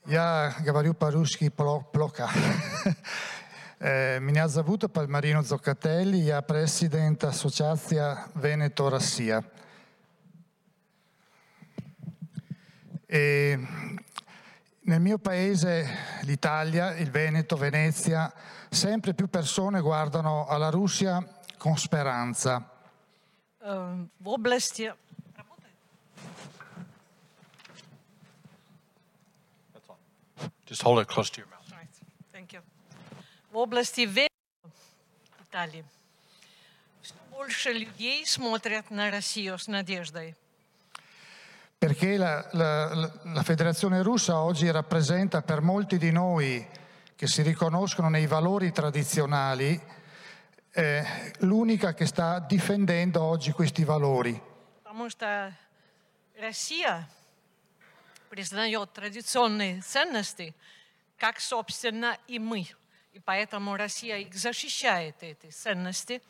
Я говорю по-русски плохо. Меня зовут Palmarino Zoccatelli, я президент Associazione Veneto Russia. E nel mio paese, l'Italia, il Veneto, Venezia, sempre più persone guardano alla Russia con speranza. В области... Just hold it close to your mouth. Right. Thank you. В области Венето, Италии, все больше людей смотрят на Россию с надеждой. Perché la Federazione Russa oggi rappresenta per molti di noi che si riconoscono nei valori tradizionali l'unica che sta difendendo oggi questi valori. Потому что Россия признает традиционные ценности, как, собственно, и мы. И поэтому Россия их защищает, эти ценности.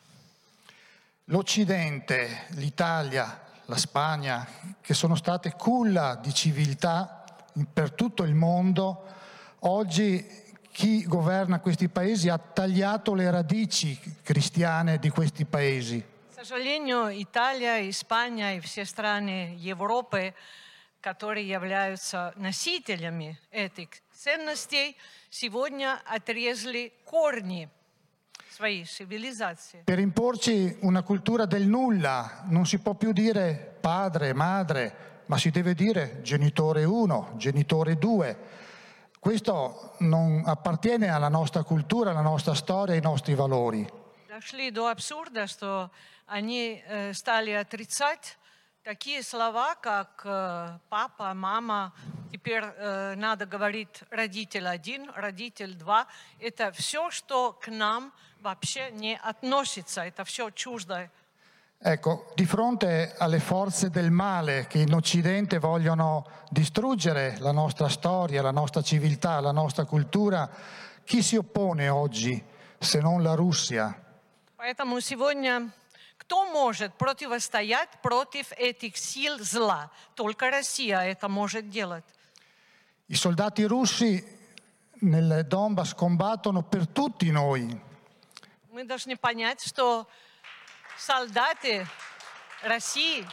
L'Occidente, l'Italia, la Spagna, che sono state culla di civiltà per tutto il mondo, oggi chi governa questi paesi ha tagliato le radici cristiane di questi paesi. К сожалению, Италия, Испания и все страны Европы, которые являются носителями этих ценностей, сегодня отрезали корни своей цивилизации. Per imporci una cultura del nulla, non si può più dire padre, madre, ma si deve dire genitore 1, genitore 2. Questo non appartiene alla nostra cultura, alla nostra storia, ai nostri valori. Дошли до абсурда, что они стали отрицать такие слова, как папа, мама. Теперь надо говорить родитель 1, родитель 2. Это все, что к нам вообще не относится. Это все чуждое. Ecco, di fronte alle forze del male che in Occidente vogliono distruggere la nostra storia, la nostra civiltà, la nostra cultura, chi si oppone oggi se non la Russia? Поэтому сегодня кто может противостоять против этих сил зла? Только Россия это может делать. I soldati russi nel Donbass combattono per tutti noi. Мы должны понять, что солдаты России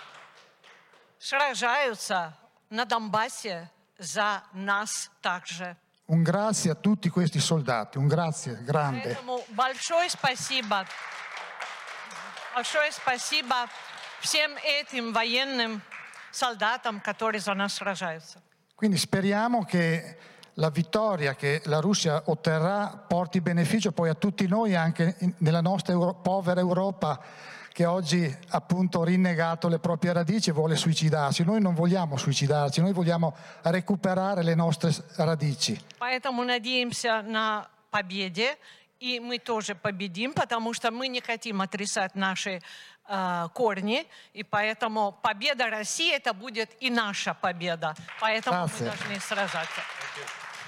сражаются на Донбассе за нас также. Un grazie a tutti questi soldati, un grazie grande. Поэтому большое спасибо всем этим военным солдатам, которые за нас сражаются. Quindi speriamo che la vittoria che la Russia otterrà porti beneficio poi a tutti noi, anche nella nostra povera Europa, che oggi appunto ha rinnegato le proprie radici e vuole suicidarsi. Noi non vogliamo suicidarci, noi vogliamo recuperare le nostre radici. Поэтому надеемся на победе, и мы тоже победим, потому что мы не хотим отрицать наши корни, и поэтому победа России это будет и наша победа. Поэтому мы должны сражаться.